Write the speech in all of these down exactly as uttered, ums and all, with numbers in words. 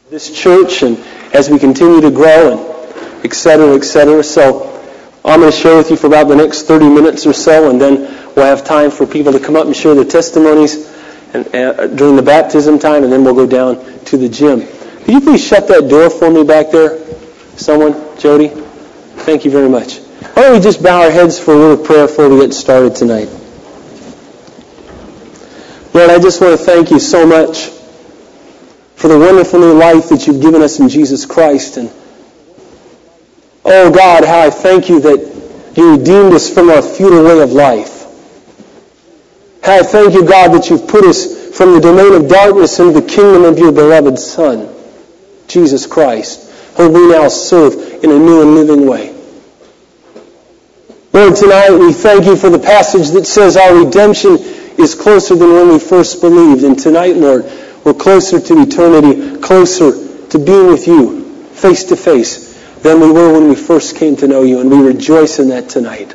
this church and as we continue to grow and et cetera, et cetera. So I'm going to share with you for about the next thirty minutes or so, and then we'll have time for people to come up and share their testimonies and, uh, during the baptism time, and then we'll go down to the gym. Could you please shut that door for me back there? Someone? Jody? Thank you very much. Why don't we just bow our heads for a little prayer before we get started tonight? Lord, I just want to thank you so much for the wonderful new life that you've given us in Jesus Christ. And oh God, how I thank you that you redeemed us from our futile way of life. How I thank you, God, that you've put us from the domain of darkness into the kingdom of your beloved Son, Jesus Christ, whom we now serve in a new and living way. Lord, tonight we thank you for the passage that says our redemption is closer than when we first believed. And tonight, Lord, we're closer to eternity, closer to being with you, face to face, than we were when we first came to know you. And we rejoice in that tonight.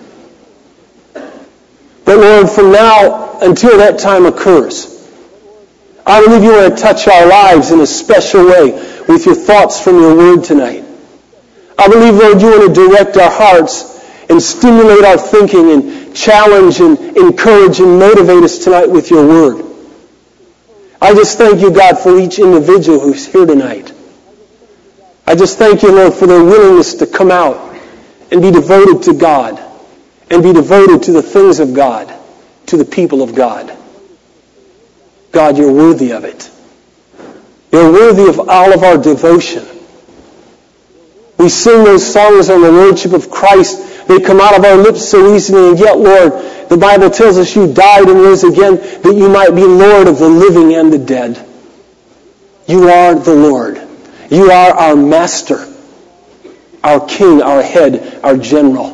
But Lord, from now until that time occurs, I believe you want to touch our lives in a special way with your thoughts from your word tonight. I believe, Lord, you want to direct our hearts and stimulate our thinking and challenge and encourage and motivate us tonight with your word. I just thank you, God, for each individual who's here tonight. I just thank you, Lord, for their willingness to come out and be devoted to God and be devoted to the things of God, to the people of God. God, you're worthy of it. You're worthy of all of our devotion. We sing those songs on the Lordship of Christ. They come out of our lips so easily, and yet, Lord, the Bible tells us you died and rose again that you might be Lord of the living and the dead. You are the Lord. You are our Master, our King, our Head, our General.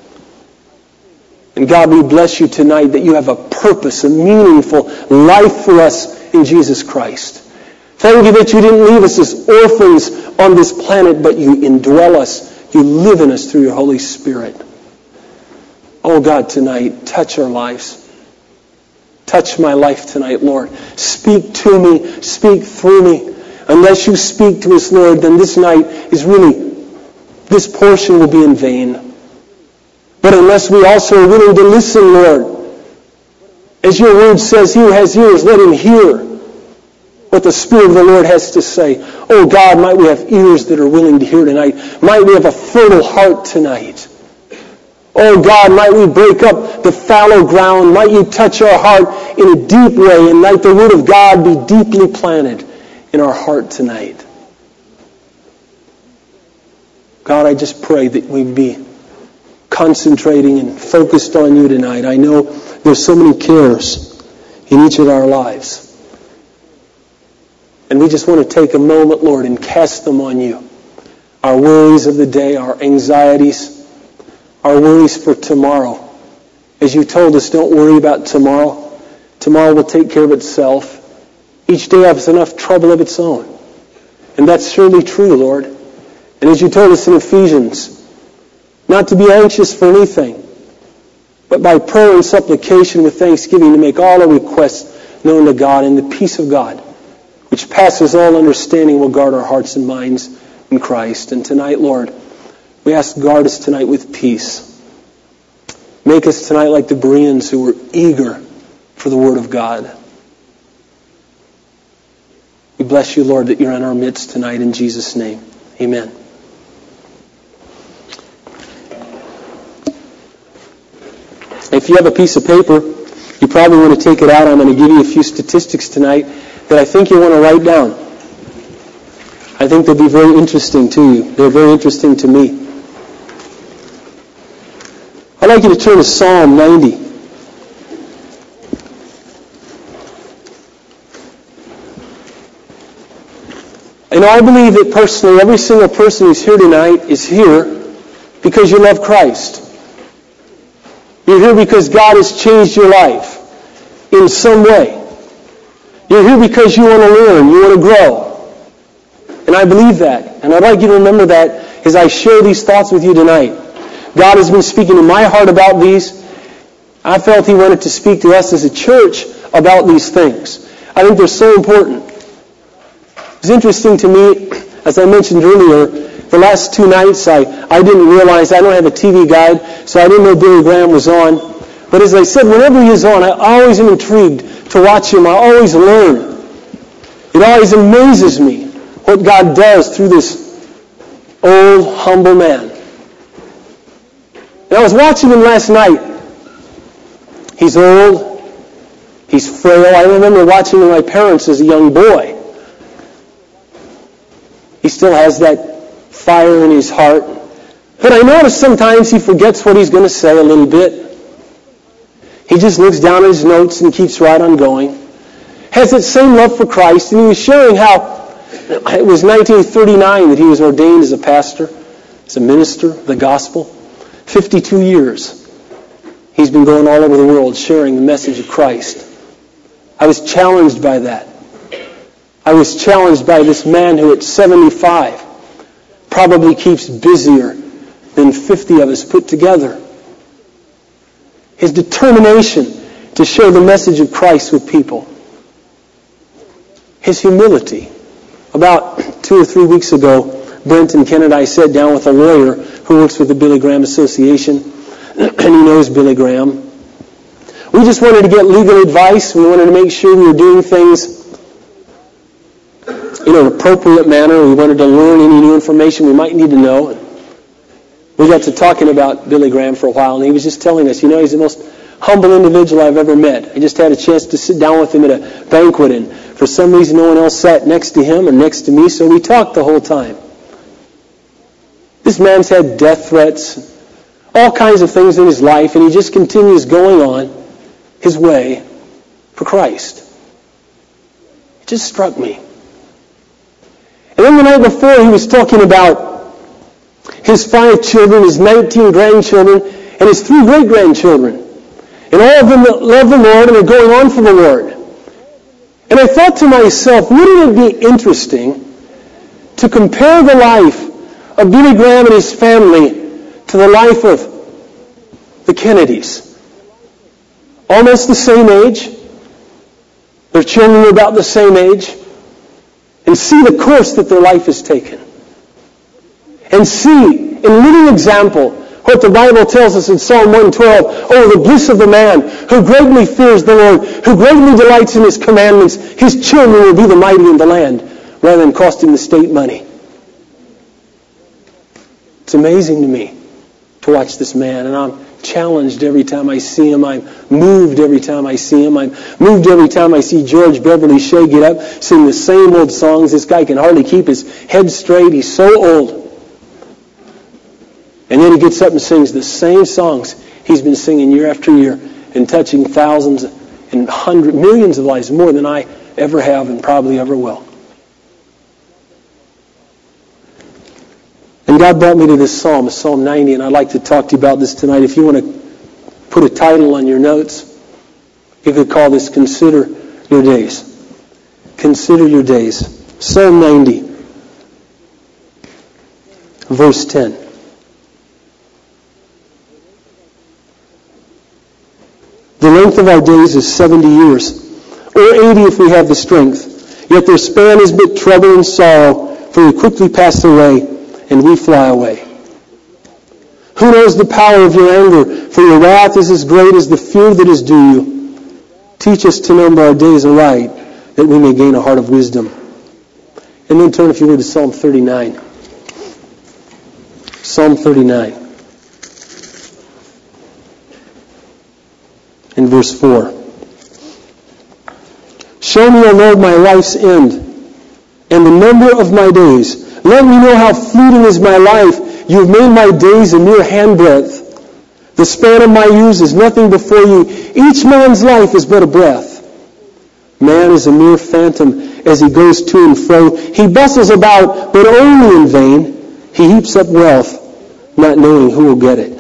And God, we bless you tonight that you have a purpose, a meaningful life for us in Jesus Christ. Thank you that you didn't leave us as orphans on this planet, but you indwell us. You live in us through your Holy Spirit. Oh God, tonight, touch our lives. Touch my life tonight, Lord. Speak to me. Speak through me. Unless you speak to us, Lord, then this night is really, this portion will be in vain. But unless we also are willing to listen, Lord, as your word says, he who has ears, let him hear what the Spirit of the Lord has to say. Oh God, might we have ears that are willing to hear tonight. Might we have a fertile heart tonight. Oh God, might we break up the fallow ground. Might you touch our heart in a deep way, and might the Word of God be deeply planted in our heart tonight. God, I just pray that we'd be concentrating and focused on you tonight. I know there's so many cares in each of our lives. And we just want to take a moment, Lord, and cast them on you. Our worries of the day, our anxieties, our worries for tomorrow. As you told us, don't worry about tomorrow. Tomorrow will take care of itself. Each day has enough trouble of its own. And that's surely true, Lord. And as you told us in Ephesians, not to be anxious for anything, but by prayer and supplication with thanksgiving to make all our requests known to God, and the peace of God, which passes all understanding, will guard our hearts and minds in Christ. And tonight, Lord, we ask, guard us tonight with peace. Make us tonight like the Bereans who were eager for the Word of God. We bless you, Lord, that you're in our midst tonight in Jesus' name. Amen. If you have a piece of paper, you probably want to take it out. I'm going to give you a few statistics tonight that I think you want to write down. I think they'll be very interesting to you. They're very interesting to me. I'd like you to turn to Psalm ninety. And I believe that personally, every single person who's here tonight is here because you love Christ. You're here because God has changed your life in some way. You're here because you want to learn, you want to grow. And I believe that. And I'd like you to remember that as I share these thoughts with you tonight. God has been speaking to my heart about these. I felt He wanted to speak to us as a church about these things. I think they're so important. It was interesting to me, as I mentioned earlier, the last two nights I, I didn't realize, I don't have a T V guide, so I didn't know Billy Graham was on. But as I said, whenever he is on, I always am intrigued to watch him. I always learn. It always amazes me what God does through this old, humble man. And I was watching him last night. He's old. He's frail. I remember watching him with my parents as a young boy. He still has that fire in his heart. But I notice sometimes he forgets what he's going to say a little bit. He just looks down at his notes and keeps right on going. Has that same love for Christ. And he was sharing how it was nineteen thirty-nine that he was ordained as a pastor, as a minister of the gospel. fifty-two years. He's been going all over the world sharing the message of Christ. I was challenged by that. I was challenged by this man who at seventy-five probably keeps busier than fifty of us put together. His determination to share the message of Christ with people. His humility. About two or three weeks ago, Brent and Ken and I sat down with a lawyer who works with the Billy Graham Association, and he knows Billy Graham. We just wanted to get legal advice. We wanted to make sure we were doing things in an appropriate manner. We wanted to learn any new information we might need to know. We got to talking about Billy Graham for a while, and he was just telling us, you know, he's the most humble individual I've ever met. I just had a chance to sit down with him at a banquet, and for some reason no one else sat next to him or next to me, so we talked the whole time. This man's had death threats, all kinds of things in his life, and he just continues going on his way for Christ. It just struck me. And then the night before, he was talking about his five children, his nineteen grandchildren, and his three great-grandchildren. And all of them that love the Lord and are going on for the Lord. And I thought to myself, wouldn't it be interesting to compare the life of Billy Graham and his family to the life of the Kennedys? Almost the same age. Their children were about the same age. And see the course that their life has taken. And see, in living example, what the Bible tells us in Psalm one twelve, oh, the bliss of the man who greatly fears the Lord, who greatly delights in His commandments. His children will be the mighty in the land, rather than costing the state money. It's amazing to me to watch this man, and I'm challenged every time I see him. I'm moved every time I see him. I'm moved every time I see George Beverly Shea get up, sing the same old songs. This guy can hardly keep his head straight. He's so old. And then he gets up and sings the same songs he's been singing year after year and touching thousands and hundreds, millions of lives, more than I ever have and probably ever will. And God brought me to this psalm, Psalm ninety, and I'd like to talk to you about this tonight. If you want to put a title on your notes, you could call this Consider Your Days. Consider Your Days. Psalm ninety, verse ten. The length of our days is seventy years, or eighty if we have the strength. Yet their span is but trouble and sorrow, for we quickly pass away, and we fly away. Who knows the power of your anger? For your wrath is as great as the fear that is due you. Teach us to number our days aright, that we may gain a heart of wisdom. And then turn, if you would, to Psalm thirty-nine. Psalm thirty-nine. In verse four. Show me, O Lord, my life's end, and the number of my days. Let me know how fleeting is my life. You have made my days a mere handbreadth. The span of my years is nothing before you. Each man's life is but a breath. Man is a mere phantom as he goes to and fro. He bustles about, but only in vain. He heaps up wealth, not knowing who will get it.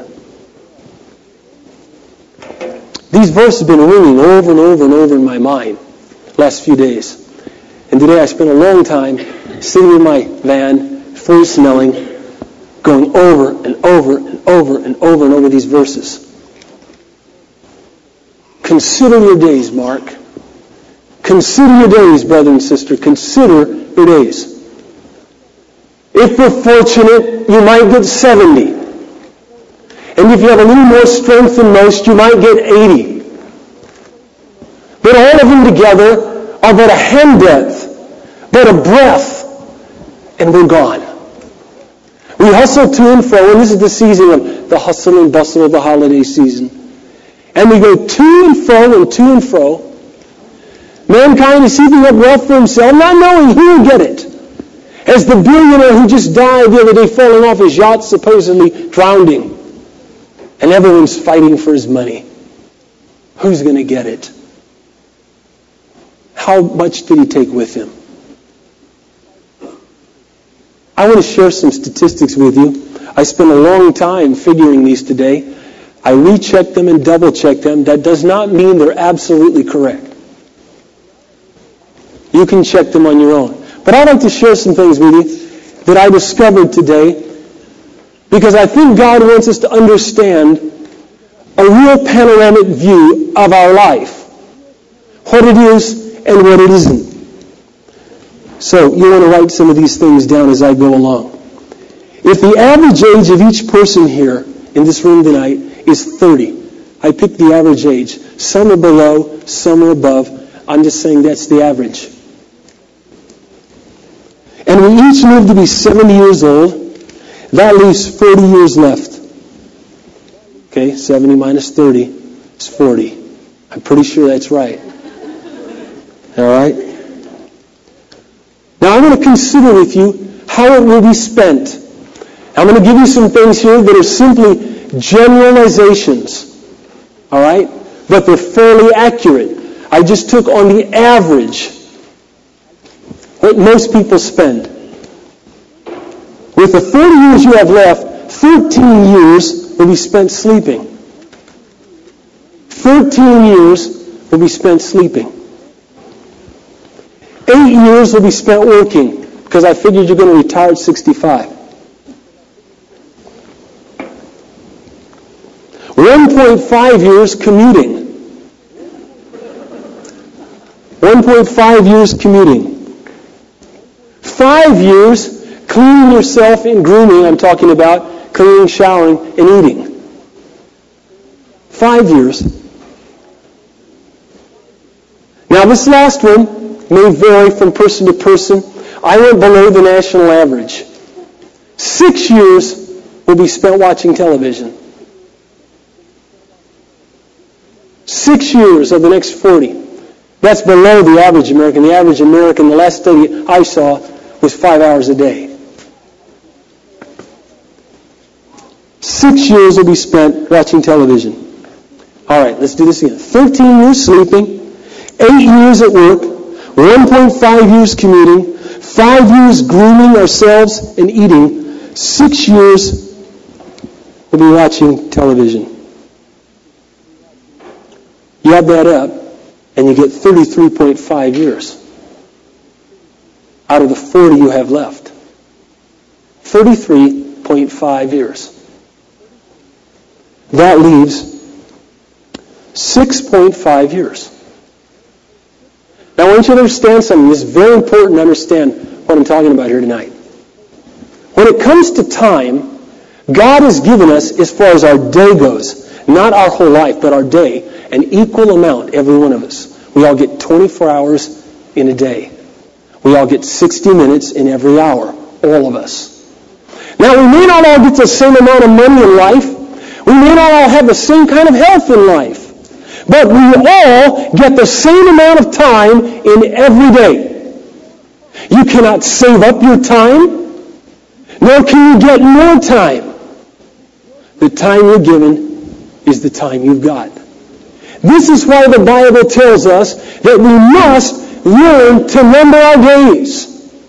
These verses have been ringing over and over and over in my mind the last few days. And today I spent a long time sitting in my van, fully smelling, going over and over and over and over and over these verses. Consider your days, Mark. Consider your days, brother and sister. Consider or days. If we're fortunate, you might get seventy. And if you have a little more strength than most, you might get eighty. But all of them together are but a hand breadth, but a breath, and we're gone. We hustle to and fro, and this is the season of the hustle and bustle of the holiday season. And we go to and fro and to and fro. Mankind is heaping up wealth for himself, not knowing who will get it. As the billionaire who just died the other day falling off his yacht, supposedly drowning. And everyone's fighting for his money. Who's going to get it? How much did he take with him? I want to share some statistics with you. I spent a long time figuring these today. I rechecked them and double-checked them. That does not mean they're absolutely correct. You can check them on your own. But I'd like to share some things with you that I discovered today, because I think God wants us to understand a real panoramic view of our life, what it is and what it isn't. So you want to write some of these things down as I go along. If the average age of each person here in this room tonight is thirty, I picked the average age. Some are below, some are above. I'm just saying that's the average. And we each live to be seventy years old. That leaves forty years left. Okay, seventy minus thirty is forty. I'm pretty sure that's right. All right? Now I want to consider with you how it will be spent. I'm going to give you some things here that are simply generalizations. All right? But they're fairly accurate. I just took on the average what most people spend. With the thirty years you have left, thirteen years will be spent sleeping. thirteen years will be spent sleeping. Eight years will be spent working, because I figured you're going to retire at sixty-five. one point five years commuting. one point five years commuting. Five years cleaning yourself and grooming. I'm talking about cleaning, showering, and eating. Five years. Now this last one may vary from person to person. I went below the national average. Six years will be spent watching television. Six years of the next forty. That's below the average American. The average American, the last study I saw, was five hours a day. Six years will be spent watching television. All right, let's do this again. Thirteen years sleeping, eight years at work, one point five years commuting, five years grooming ourselves and eating, six years we'll be watching television. You add that up, and you get thirty-three point five years out of the forty you have left. thirty-three point five years. That leaves six point five years. Now I want you to understand something. It's very important to understand what I'm talking about here tonight. When it comes to time, God has given us, as far as our day goes, not our whole life, but our day, an equal amount, every one of us. We all get twenty-four hours in a day. We all get sixty minutes in every hour, all of us. Now, we may not all get the same amount of money in life. We may not all have the same kind of health in life. But we all get the same amount of time in every day. You cannot save up your time, nor can you get more time. The time you're given is the time you've got. This is why the Bible tells us that we must learn to number our days.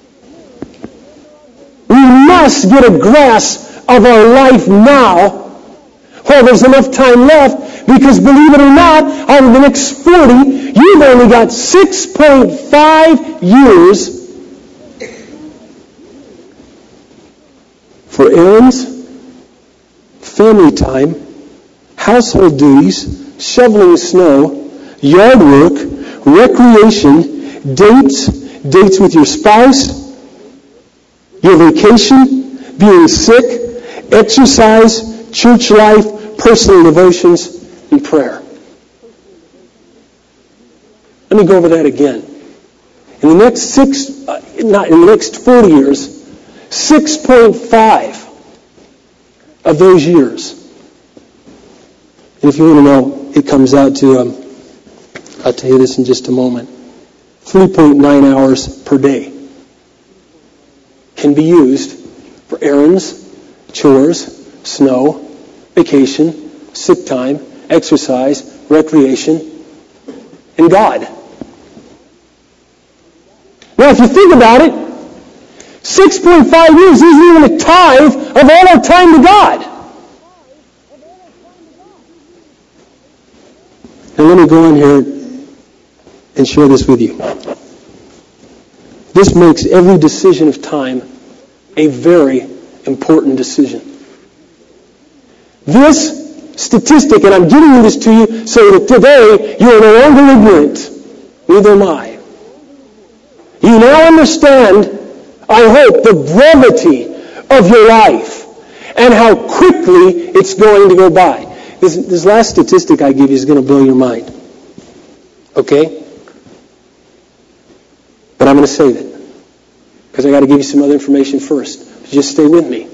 We must get a grasp of our life now while there's enough time left, because believe it or not, out of the next forty, you've only got six point five years for errands, family time, household duties, shoveling snow, yard work, recreation, dates, dates with your spouse, your vacation, being sick, exercise, church life, personal devotions, and prayer. Let me go over that again. In the next six, uh, not in the next forty years, six point five of those years. And if you want to know, it comes out to, um, I'll tell you this in just a moment, three point nine hours per day can be used for errands, chores, snow, vacation, sick time, exercise, recreation, and God. Now, if you think about it, six point five years isn't even a tithe of all our time to God. Now, let me go in here and share this with you. This makes every decision of time a very important decision. This statistic, and I'm giving you this to you so that today you are no longer ignorant. Neither am I. You now understand, I hope, the brevity of your life and how quickly it's going to go by. This, this last statistic I give you is going to blow your mind. Okay? But I'm going to save it because I got to give you some other information first. Just stay with me.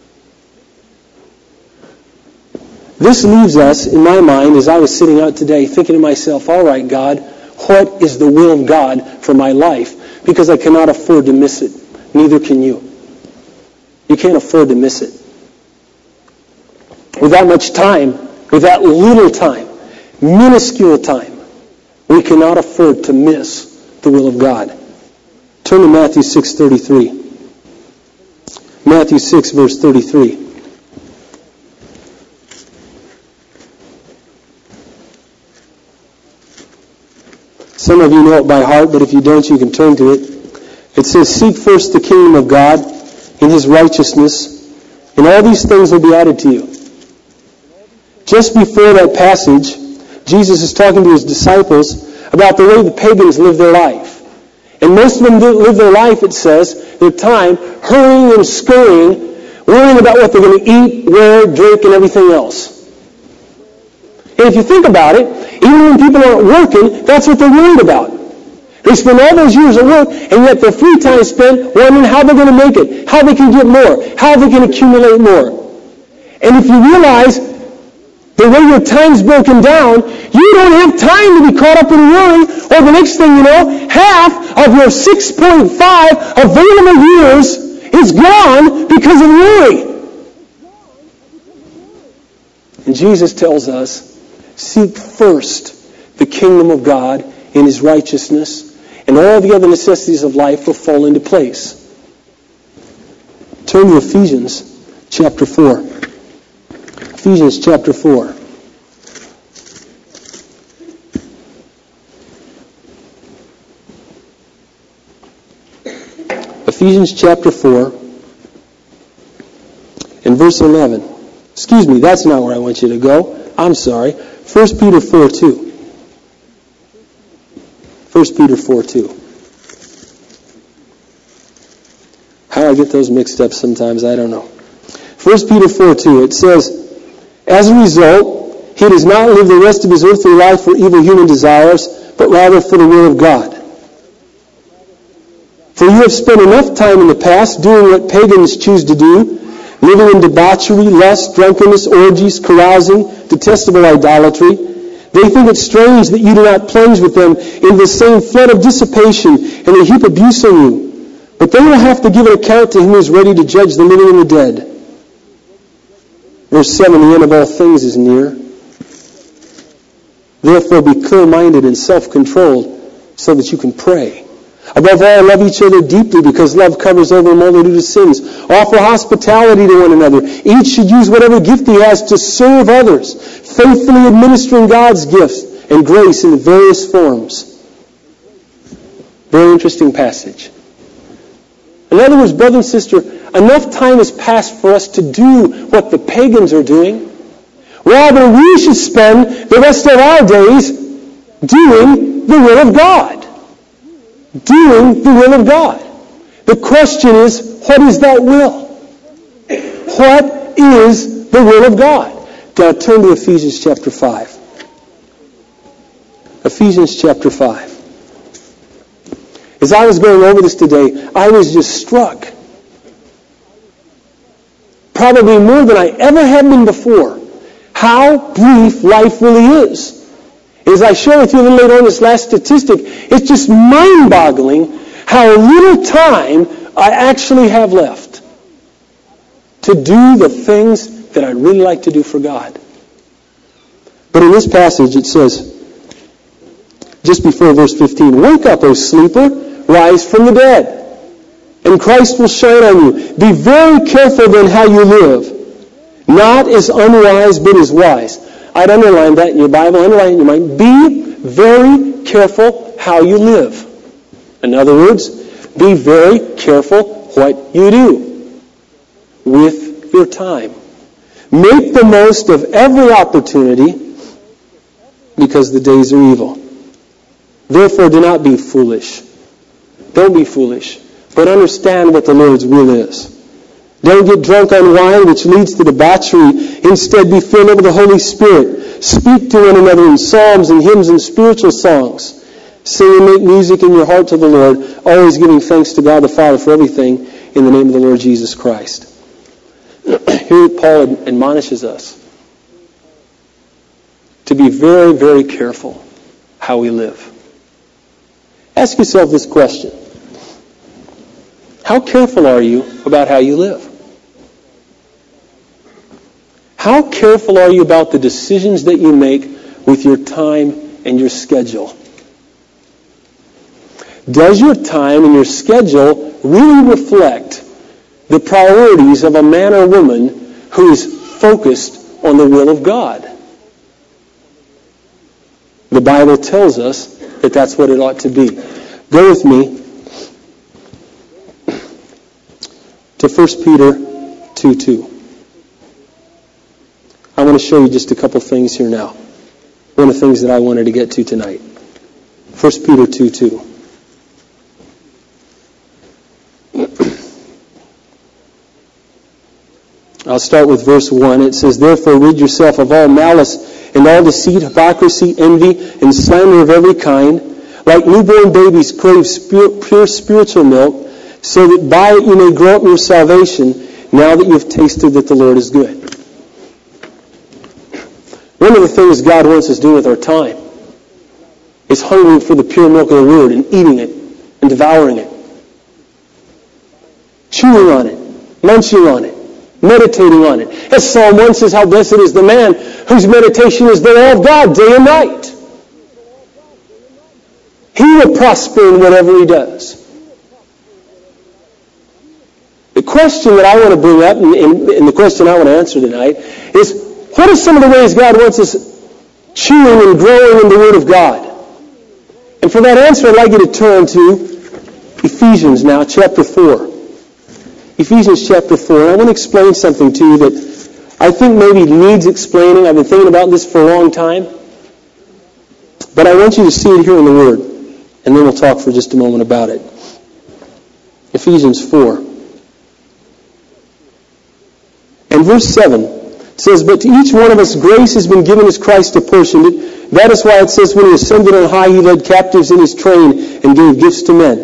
This leaves us, in my mind, as I was sitting out today, thinking to myself, all right, God, what is the will of God for my life? Because I cannot afford to miss it. Neither can you. You can't afford to miss it. With that much time, with that little time, minuscule time, we cannot afford to miss the will of God. Turn to Matthew six thirty-three. Matthew six, verse thirty-three. Some of you know it by heart, but if you don't, you can turn to it. It says, seek first the kingdom of God and His righteousness, and all these things will be added to you. Just before that passage, Jesus is talking to His disciples about the way the pagans live their life. And most of them live their life, it says, their time, hurrying and scurrying, worrying about what they're going to eat, wear, drink, and everything else. And if you think about it, even when people aren't working, that's what they're worried about. They spend all those years at work, and yet their free time is spent wondering how they're going to make it, how they can get more, how they can accumulate more. And if you realize the way your time's broken down, you don't have time to be caught up in worry, or the next thing you know, half of your six point five available years is gone because of worry. And Jesus tells us, seek first the kingdom of God and His righteousness, and all the other necessities of life will fall into place. Turn to Ephesians chapter four. Ephesians chapter four. Ephesians chapter four and verse eleven. Excuse me, that's not where I want you to go. I'm sorry. First Peter four two. First Peter four two. How I get those mixed up sometimes, I don't know. First Peter four two, it says, as a result, he does not live the rest of his earthly life for evil human desires, but rather for the will of God. For you have spent enough time in the past doing what pagans choose to do, living in debauchery, lust, drunkenness, orgies, carousing, detestable idolatry. They think it strange that you do not plunge with them in the same flood of dissipation, and they heap abuse on you. But they will have to give an account to Him who is ready to judge the living and the dead. Verse seven, the end of all things is near. Therefore be clear-minded and self-controlled so that you can pray. Above all, love each other deeply because love covers over a multitude of sins. Offer hospitality to one another. Each should use whatever gift he has to serve others, faithfully administering God's gifts and grace in various forms. Very interesting passage. In other words, brother and sister, enough time has passed for us to do what the pagans are doing. Rather, we should spend the rest of our days doing the will of God. doing the will of God. The question is, what is that will? What is the will of God? Now turn to Ephesians chapter five. Ephesians chapter five. As I was going over this today, I was just struck. Probably more than I ever have been before. How brief life really is. As I share with you a little later on this last statistic, it's just mind-boggling how little time I actually have left to do the things that I really like to do for God. But in this passage it says, just before verse fifteen, "Wake up, O sleeper, rise from the dead, and Christ will shine on you. Be very careful then how you live, not as unwise but as wise." I'd underline that in your Bible, underline it in your mind. Be very careful how you live. In other words, be very careful what you do with your time. Make the most of every opportunity because the days are evil. Therefore, do not be foolish. Don't be foolish, but understand what the Lord's will is. Don't get drunk on wine, which leads to debauchery. Instead, be filled with the Holy Spirit. Speak to one another in psalms and hymns and spiritual songs. Sing and make music in your heart to the Lord, always giving thanks to God the Father for everything in the name of the Lord Jesus Christ. Here Paul admonishes us to be very, very careful how we live. Ask yourself this question. How careful are you about how you live? How careful are you about the decisions that you make with your time and your schedule? Does your time and your schedule really reflect the priorities of a man or woman who is focused on the will of God? The Bible tells us that that's what it ought to be. Go with me to First Peter two two. I want to show you just a couple things here now. One of the things that I wanted to get to tonight. First Peter two two. I'll start with verse one. It says, "Therefore rid yourself of all malice and all deceit, hypocrisy, envy, and slander of every kind. Like newborn babies crave pure spiritual milk, so that by it you may grow up in your salvation, now that you have tasted that the Lord is good." One of the things God wants us to do with our time is hungering for the pure milk of the Word and eating it and devouring it. Chewing on it, munching on it, meditating on it. As Psalm one says, how blessed is the man whose meditation is the law of God day and night. He will prosper in whatever he does. The question that I want to bring up, and, and the question I want to answer tonight, is what are some of the ways God wants us chewing and growing in the Word of God? And for that answer, I'd like you to turn to Ephesians now, chapter four. Ephesians chapter four. And I want to explain something to you that I think maybe needs explaining. I've been thinking about this for a long time. But I want you to see it here in the Word. And then we'll talk for just a moment about it. Ephesians four. And verse seven says, "But to each one of us grace has been given as Christ apportioned it. That is why it says, when he ascended on high, he led captives in his train and gave gifts to men."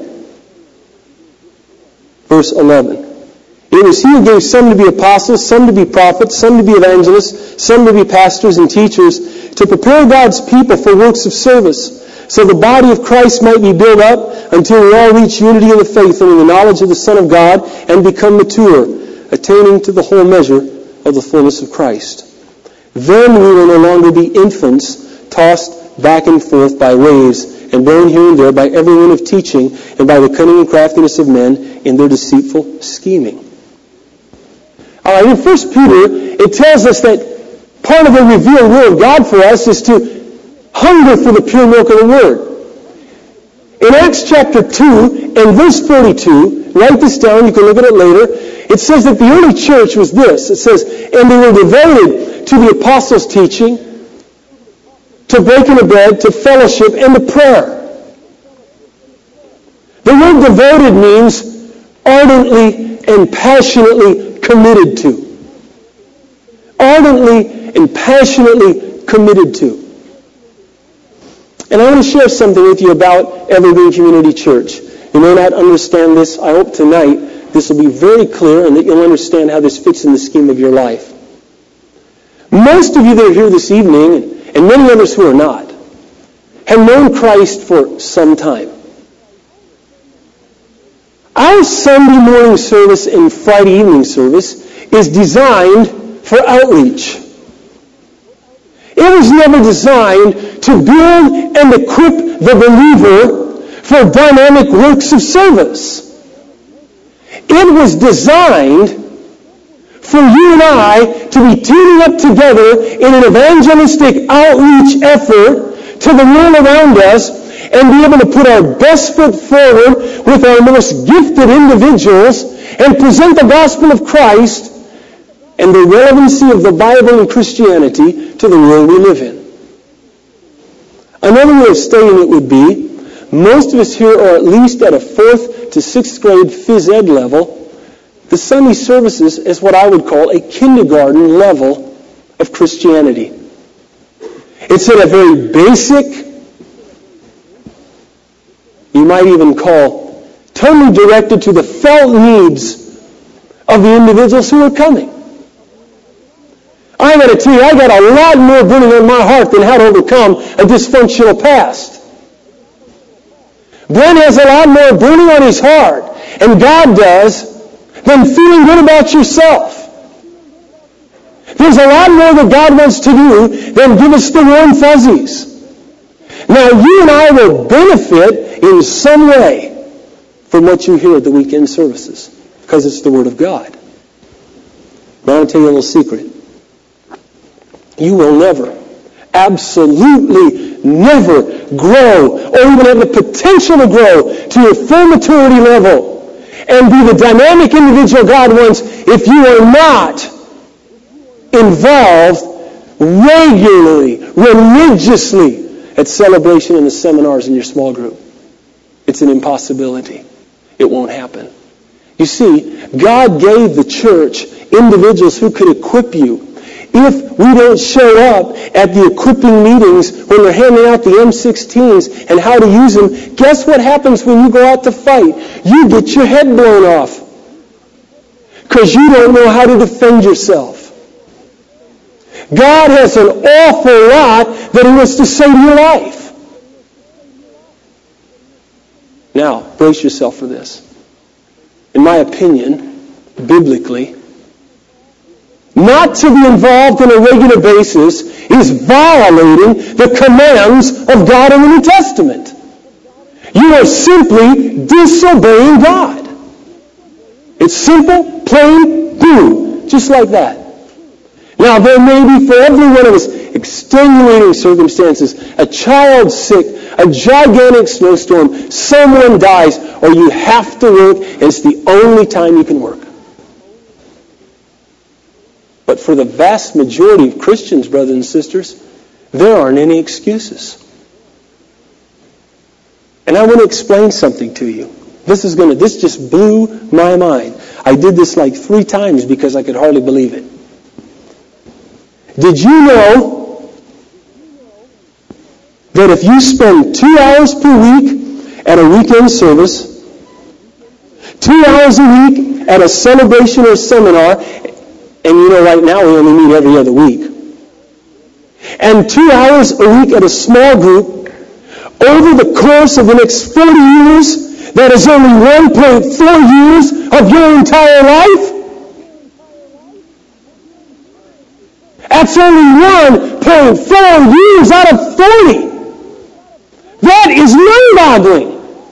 Verse eleven. "It was he who gave some to be apostles, some to be prophets, some to be evangelists, some to be pastors and teachers, to prepare God's people for works of service, so the body of Christ might be built up until we all reach unity in the faith and in the knowledge of the Son of God and become mature, attaining to the whole measure of the fullness of Christ. Then we will no longer be infants, tossed back and forth by waves and blown here and there by every wind of teaching and by the cunning and craftiness of men in their deceitful scheming." All right, in First Peter, it tells us that part of the revealed will of God for us is to hunger for the pure milk of the Word. In Acts chapter two and verse thirty-two, write this down, you can look at it later, it says that the early church was this. It says, "And they were devoted to the apostles' teaching, to breaking of bread, to fellowship, and to prayer." The word devoted means ardently and passionately committed to. Ardently and passionately committed to. And I want to share something with you about Evergreen Community Church. You may not understand this. I hope tonight this will be very clear and that you'll understand how this fits in the scheme of your life. Most of you that are here this evening, and many others who are not, have known Christ for some time. Our Sunday morning service and Friday evening service is designed for outreach. It was never designed to build and equip the believer for dynamic works of service. It was designed for you and I to be teaming up together in an evangelistic outreach effort to the world around us and be able to put our best foot forward with our most gifted individuals and present the gospel of Christ and the relevancy of the Bible and Christianity to the world we live in. Another way of stating it would be, most of us here are at least at a fourth to sixth grade phys ed level. The Sunday services is what I would call a kindergarten level of Christianity. It's at a very basic, you might even call, totally directed to the felt needs of the individuals who are coming. I got to tell you, I got a lot more burning on my heart than how to overcome a dysfunctional past. Brent has a lot more burning on his heart, and God does, than feeling good about yourself. There's a lot more that God wants to do than give us the warm fuzzies. Now, you and I will benefit in some way from what you hear at the weekend services, because it's the Word of God. But I want to tell you a little secret. You will never, absolutely never grow, or even have the potential to grow to your full maturity level and be the dynamic individual God wants if you are not involved regularly, religiously at celebration and the seminars in your small group. It's an impossibility. It won't happen. You see, God gave the church individuals who could equip you. If we don't show up at the equipping meetings when they're handing out the M sixteens and how to use them, guess what happens when you go out to fight? You get your head blown off because you don't know how to defend yourself. God has an awful lot that He wants to say to your life. Now, brace yourself for this. In my opinion, biblically, not to be involved on a regular basis is violating the commands of God in the New Testament. You are simply disobeying God. It's simple, plain, boom, just like that. Now, there may be for every one of us extenuating circumstances, a child sick, a gigantic snowstorm, someone dies, or you have to work, and it's the only time you can work. But for the vast majority of Christians, brothers and sisters, there aren't any excuses. And I want to explain something to you. This is going to, this just blew my mind. I did this like three times because I could hardly believe it. Did you know that if you spend two hours per week at a weekend service, two hours a week at a celebration or seminar, and you know right now we only meet every other week, and two hours a week at a small group, over the course of the next forty years, that is only one point four years of your entire life? That's only one point four years out of forty. That is mind-boggling.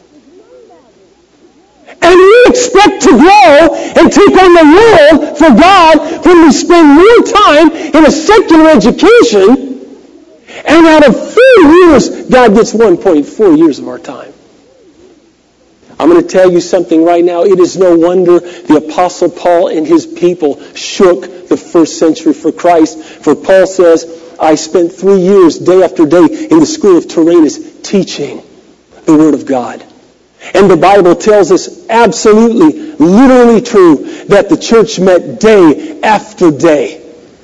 And we expect to grow and take on the world for God when we spend more time in a secular education, and out of four years, God gets one point four years of our time. I'm going to tell you something right now. It is no wonder the Apostle Paul and his people shook the first century for Christ. For Paul says, I spent three years, day after day, in the school of Tyrannus, teaching the Word of God. And the Bible tells us absolutely, literally true, that the church met day after day.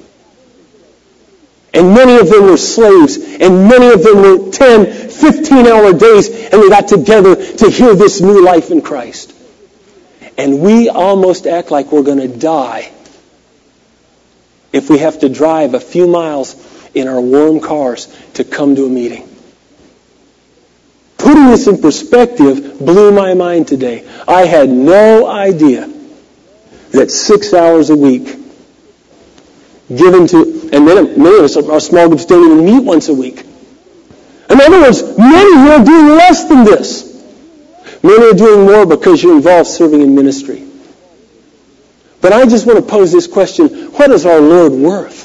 And many of them were slaves, and many of them were ten, fifteen-hour days, and they got together to hear this new life in Christ. And we almost act like we're going to die if we have to drive a few miles in our warm cars to come to a meeting. Putting this in perspective blew my mind today. I had no idea that six hours a week given to, and many, many of us, our small groups don't even meet once a week. In other words, many who are doing less than this. Many are doing more because you're involved serving in ministry. But I just want to pose this question: what is our Lord worth?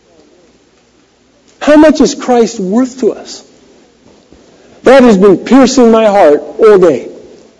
How much is Christ worth to us? That has been piercing my heart all day.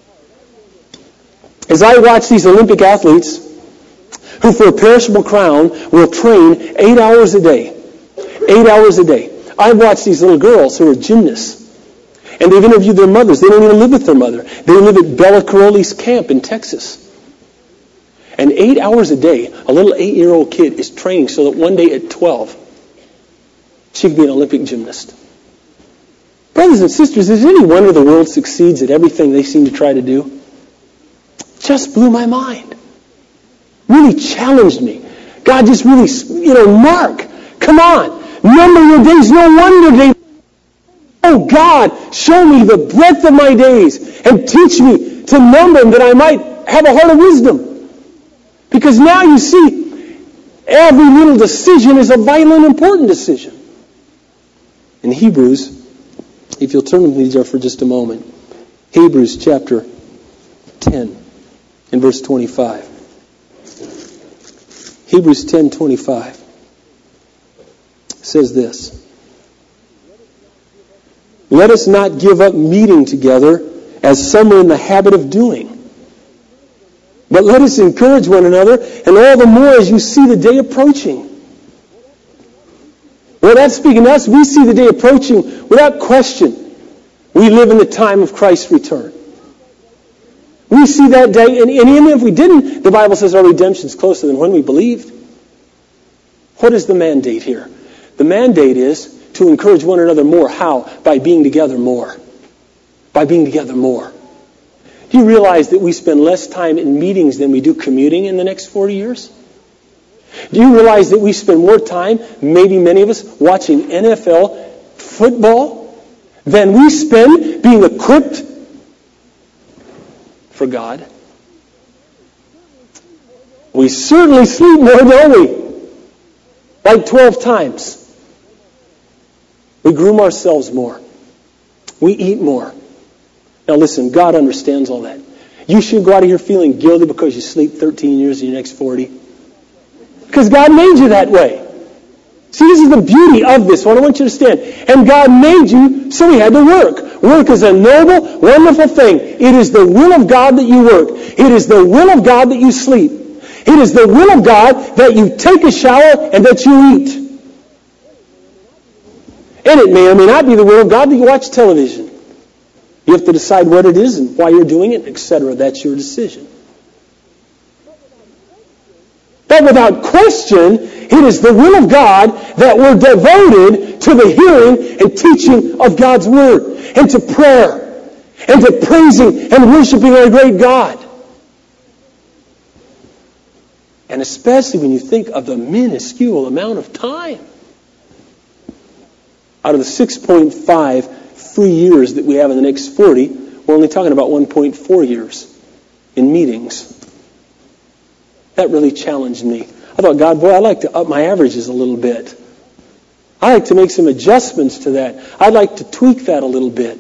As I watch these Olympic athletes who for a perishable crown will train eight hours a day. Eight hours a day. I've watched these little girls who are gymnasts. And they've interviewed their mothers. They don't even live with their mother. They live at Bella Caroli's camp in Texas. And eight hours a day, a little eight-year-old kid is training so that one day at twelve, she could be an Olympic gymnast. Brothers and sisters, is it any wonder the world succeeds at everything they seem to try to do? Just blew my mind. Really challenged me. God just really, you know, Mark, come on. Number your days. No wonder they... Oh, God, show me the breadth of my days and teach me to number them that I might have a heart of wisdom. Because now you see, every little decision is a vital and important decision. In Hebrews, if you'll turn with me there for just a moment, Hebrews chapter ten and verse twenty-five. Hebrews ten twenty-five says this: let us not give up meeting together as some are in the habit of doing, but let us encourage one another, and all the more as you see the day approaching. Well, that's speaking to us. We see the day approaching without question. We live in the time of Christ's return. We see that day, and, and even if we didn't, the Bible says our redemption is closer than when we believed. What is the mandate here? The mandate is to encourage one another more. How? By being together more. By being together more. Do you realize that we spend less time in meetings than we do commuting in the next forty years? Do you realize that we spend more time, maybe many of us, watching N F L football than we spend being equipped for God? We certainly sleep more, don't we? Like twelve times. We groom ourselves more. We eat more. Now listen, God understands all that. You shouldn't go out of here feeling guilty because you sleep thirteen years in your next forty. Because God made you that way. See, this is the beauty of this one. I want you to understand. And God made you, so He had to work. Work is a noble, wonderful thing. It is the will of God that you work. It is the will of God that you sleep. It is the will of God that you take a shower and that you eat. And it may or may not be the will of God that you watch television. You have to decide what it is and why you're doing it, et cetera. That's your decision. But without question, it is the will of God that we're devoted to the hearing and teaching of God's Word, and to prayer, and to praising and worshiping our great God. And especially when you think of the minuscule amount of time. Out of the six point five free years that we have in the next forty, we're only talking about one point four years in meetings. That really challenged me. I thought, God, boy, I'd like to up my averages a little bit. I'd like to make some adjustments to that. I'd like to tweak that a little bit.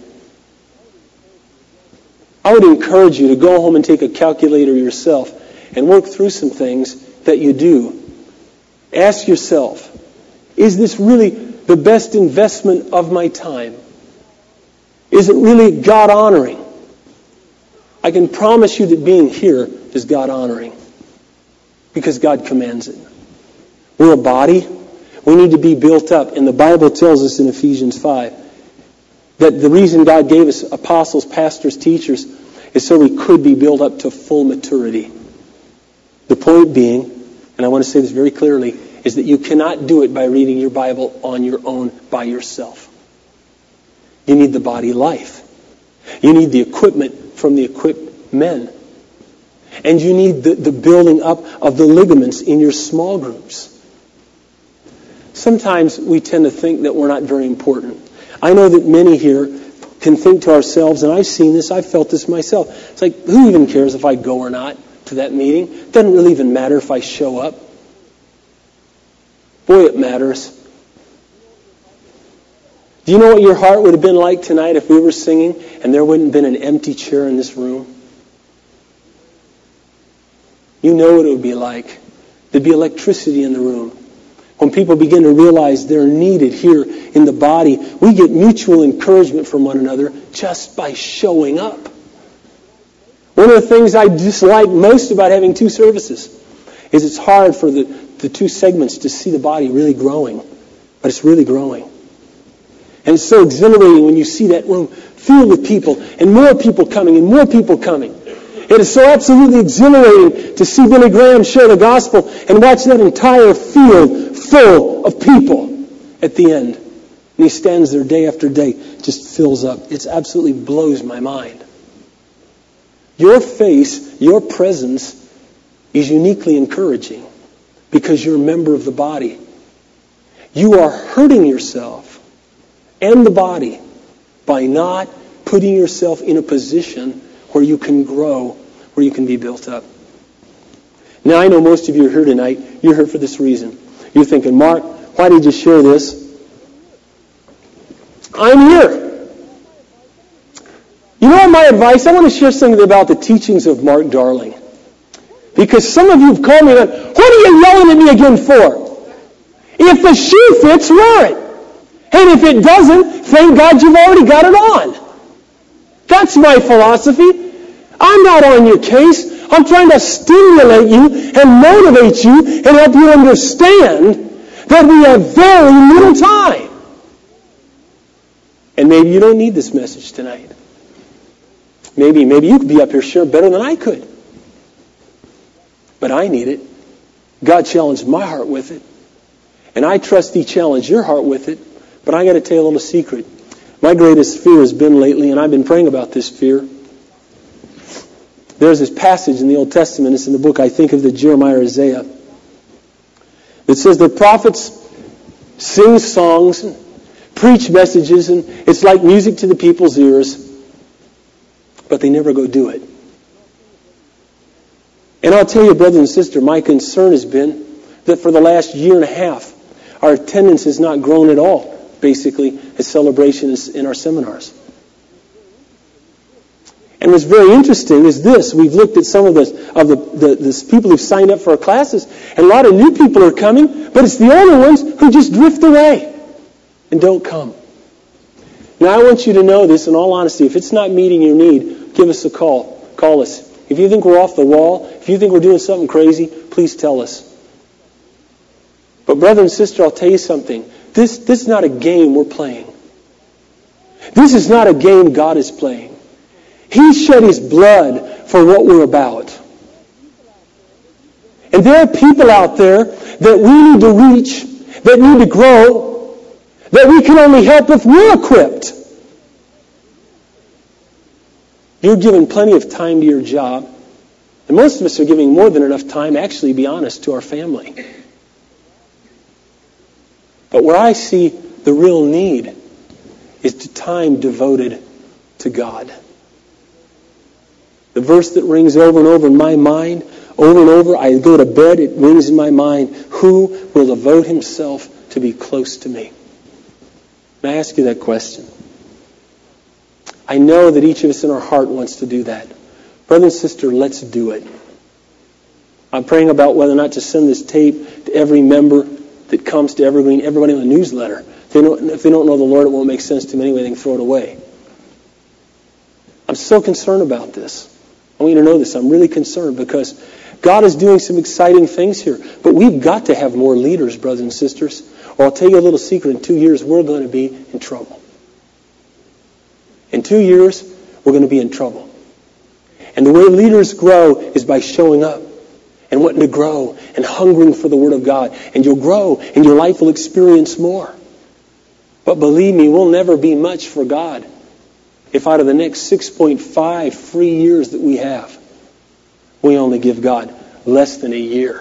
I would encourage you to go home and take a calculator yourself and work through some things that you do. Ask yourself, is this really the best investment of my time? Is it really God-honoring? I can promise you that being here is God-honoring, because God commands it. We're a body. We need to be built up. And the Bible tells us in Ephesians five that the reason God gave us apostles, pastors, teachers is so we could be built up to full maturity. The point being, and I want to say this very clearly, is that you cannot do it by reading your Bible on your own by yourself. You need the body life. You need the equipment from the equipped men. And you need the, the building up of the ligaments in your small groups. Sometimes we tend to think that we're not very important. I know that many here can think to ourselves, and I've seen this, I've felt this myself. It's like, who even cares if I go or not to that meeting? It doesn't really even matter if I show up. Boy, it matters. Do you know what your heart would have been like tonight if we were singing and there wouldn't have been an empty chair in this room? You know what it would be like. There'd be electricity in the room. When people begin to realize they're needed here in the body, we get mutual encouragement from one another just by showing up. One of the things I dislike most about having two services is it's hard for the, the two segments to see the body really growing. But it's really growing. And it's so exhilarating when you see that room filled with people and more people coming and more people coming. It is so absolutely exhilarating to see Billy Graham share the gospel and watch that entire field full of people at the end. And he stands there day after day, just fills up. It absolutely blows my mind. Your face, your presence is uniquely encouraging because you're a member of the body. You are hurting yourself and the body by not putting yourself in a position where you can grow, where you can be built up. Now, I know most of you are here tonight. You're here for this reason. You're thinking, Mark, why did you share this? I'm here. You know my advice? I want to share something about the teachings of Mark Darling. Because some of you have called me and gone, what are you yelling at me again for? If the shoe fits, wear it. And if it doesn't, thank God you've already got it on. That's my philosophy. I'm not on your case. I'm trying to stimulate you and motivate you and help you understand that we have very little time. And maybe you don't need this message tonight. Maybe, maybe you could be up here sure better than I could. But I need it. God challenged my heart with it. And I trust He challenged your heart with it. But I got to tell you a little secret. My greatest fear has been lately, and I've been praying about this fear. There's this passage in the Old Testament, it's in the book, I think, of the Jeremiah or Isaiah. It says the prophets sing songs, and preach messages, and it's like music to the people's ears, but they never go do it. And I'll tell you, brother and sister, my concern has been that for the last year and a half, our attendance has not grown at all. Basically, a celebration is in our seminars. And what's very interesting is this. We've looked at some of the of the, the, the people who've signed up for our classes, and a lot of new people are coming, but it's the older ones who just drift away and don't come. Now, I want you to know this in all honesty. If it's not meeting your need, give us a call. Call us. If you think we're off the wall, if you think we're doing something crazy, please tell us. But brother and sister, I'll tell you something. This, this is not a game we're playing. This is not a game God is playing. He shed His blood for what we're about. And there are people out there that we need to reach, that need to grow, that we can only help if we're equipped. You're giving plenty of time to your job. And most of us are giving more than enough time, actually, to be honest, to our family. But where I see the real need is to time devoted to God. The verse that rings over and over in my mind, over and over, I go to bed, it rings in my mind, who will devote himself to be close to me? And I ask you that question. I know that each of us in our heart wants to do that. Brother and sister, let's do it. I'm praying about whether or not to send this tape to every member that comes to Evergreen, everybody on the newsletter. If they, don't, if they don't know the Lord, it won't make sense to them anyway. They can throw it away. I'm so concerned about this. I want you to know this. I'm really concerned because God is doing some exciting things here. But we've got to have more leaders, brothers and sisters. Or I'll tell you a little secret. In two years, we're going to be in trouble. In two years, we're going to be in trouble. And the way leaders grow is by showing up and wanting to grow and hungering for the Word of God. And you'll grow and your life will experience more. But believe me, we'll never be much for God if out of the next six point five free years that we have, we only give God less than a year.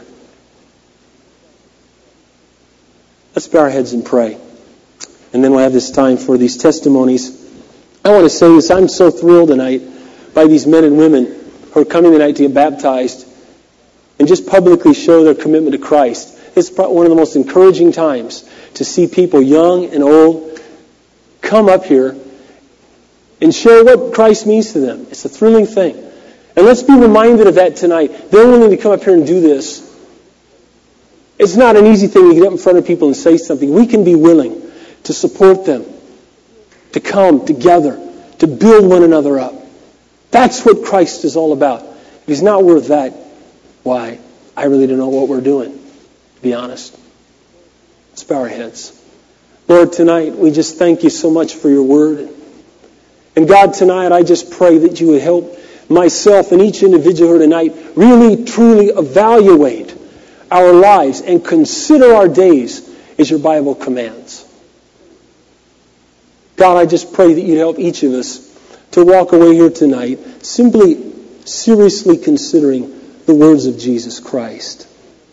Let's bow our heads and pray. And then we'll have this time for these testimonies. I want to say this. I'm so thrilled tonight by these men and women who are coming tonight to get baptized and just publicly show their commitment to Christ. It's one of the most encouraging times to see people, young and old, come up here and share what Christ means to them. It's a thrilling thing. And let's be reminded of that tonight. They're willing to come up here and do this. It's not an easy thing to get up in front of people and say something. We can be willing to support them, to come together, to build one another up. That's what Christ is all about. If He's not worth that, why, I really don't know what we're doing, to be honest. Let's bow our heads. Lord, tonight we just thank You so much for Your Word. And God, tonight I just pray that You would help myself and each individual here tonight really, truly evaluate our lives and consider our days as Your Bible commands. God, I just pray that You'd help each of us to walk away here tonight simply, seriously considering the words of Jesus Christ.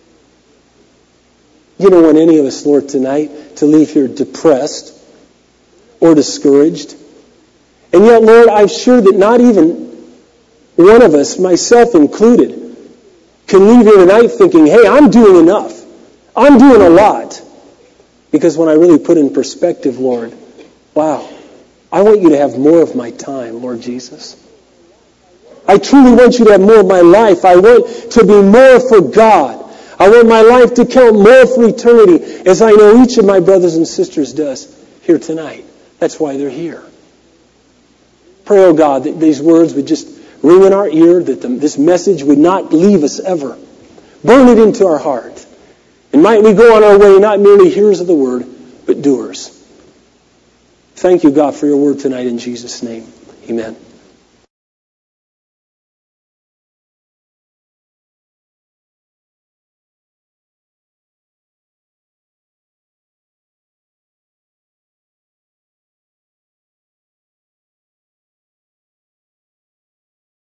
You don't want any of us, Lord, tonight to leave here depressed or discouraged. And yet, Lord, I'm sure that not even one of us, myself included, can leave here tonight thinking, hey, I'm doing enough. I'm doing a lot. Because when I really put in perspective, Lord, wow, I want You to have more of my time, Lord Jesus. I truly want You to have more of my life. I want to be more for God. I want my life to count more for eternity, as I know each of my brothers and sisters does here tonight. That's why they're here. Pray, oh God, that these words would just ring in our ear, that the, this message would not leave us ever. Burn it into our heart. And might we go on our way not merely hearers of the Word, but doers. Thank You, God, for Your Word tonight in Jesus' name. Amen.